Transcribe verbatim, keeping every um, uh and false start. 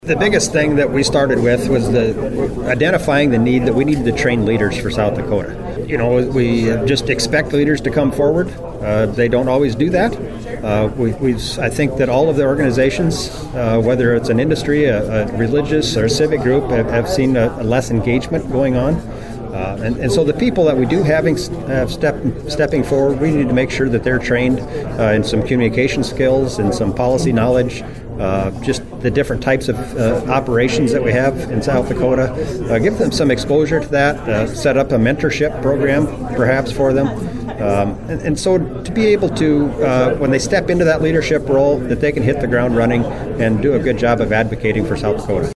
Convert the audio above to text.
The biggest thing that we started with was the identifying the need that we needed to train leaders for South Dakota. You know, we just expect leaders to come forward. Uh, they don't always do that. Uh, we, we, I think that all of the organizations, uh, whether it's an industry, a, a religious, or a civic group, have, have seen a, a less engagement going on. Uh, and, and so the people that we do having uh, step, stepping forward, we need to make sure that they're trained uh, in some communication skills and some policy knowledge, uh, just the different types of uh, operations that we have in South Dakota. Uh, give them some exposure to that, uh, set up a mentorship program perhaps for them. Um, and, and so to be able to, uh, when they step into that leadership role, that they can hit the ground running and do a good job of advocating for South Dakota.